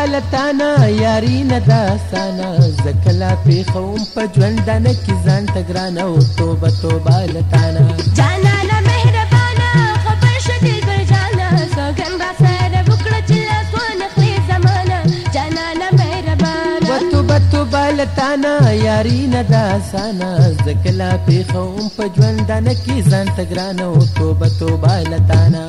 لتانا یاری نه داستانه زکه لا پیښوم په ژوندانه کې ځان ته ګرانه او توبه توبه لتانا جانانه مهربانه خبر شه دلبر جانه سوګند راسره وکړه چې لاس ونخلي زمانه جانانه مهربانه توبه توبه لتانا یاری نه داستانه زکه لا پیښوم په ژوندانه کې ځان ته ګرانه او توبه توبه لتانا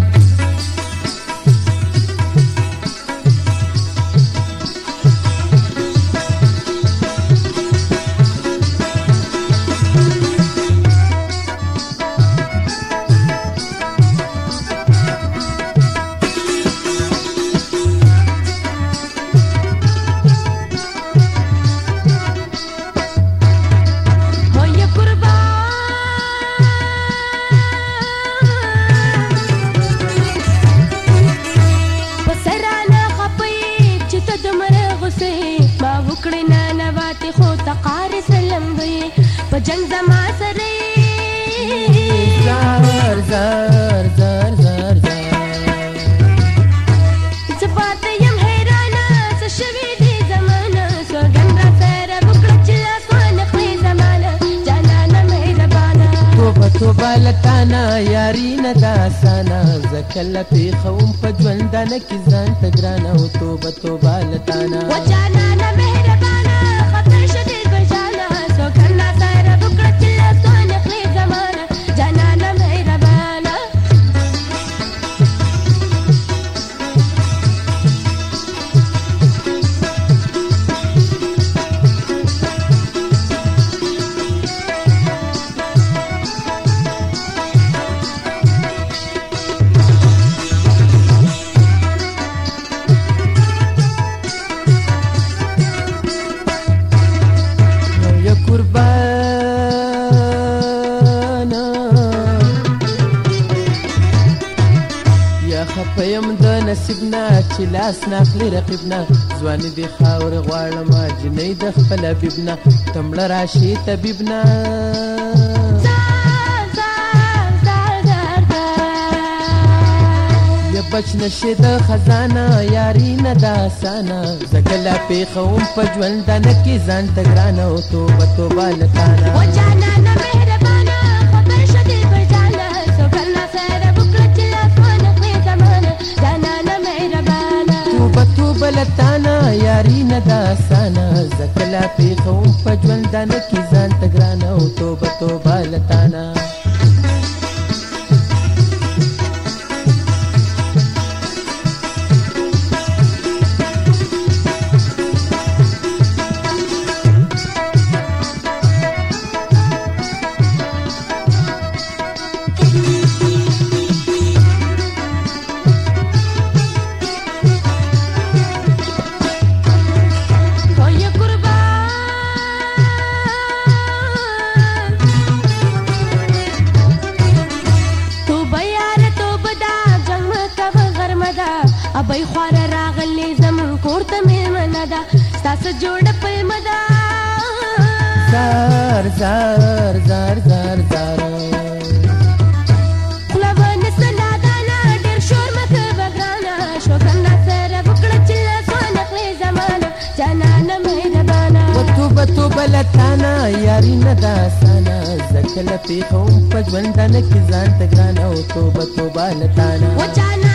په جنگ زما سره زار زار زار زار زبات یم حیرانه څه شوي دي زمانه سوګند راسره وکړه چې لاس ونخلي زمانه جانانه مهربانه توبه توبه لتانا یاری نه داستانه زکه لا پیښوم په ژوندانه کې ځان ته ګرانه او توبه توبه لتانا و جانانه مهربانه خبر شه دلبر جانه سوګند راسره وکړه چې لاس ونخلي زمانه جانانه مهربانه خپیم د نصیبنا چې لاس ناخلي رقیبنا ځواني دي خاورې غواړم جنۍ د خپل حبیبنا تمړه راشي طبیبنا یا بچ نشي د خزانه یاري نه داسانه زکه لا پیښوم په ژوندانه کې ځان ته ګرانه او توبه توبه لتانا و جانانه مهربانه خبر شه دلبر جانه سوګند راسره وکړه چې لاس ونخلي زمانه جانانه مهربانه توبه توبه لتانا یاري نه داسانه زکه لا پیښوم په ژوندانه کې ځان ته ګرانه او توبه توبه لتانا ابای خوار راغلی زمون کور ته میلمنه ده ستاسو جوړه پلمه ده زار زار زار زار زار خوله ونیسه نادانه ډېر شور مه کوه ګرانه سوګند راسره وکړه چې لاس ونخلي زمانه جانانه مهربانه و توبه توبه لتانا یاري نه داستانه زکه لا پیښوم په ژوندانه کې ځان ته ګرانه او توبه توبه لتانا و جانانه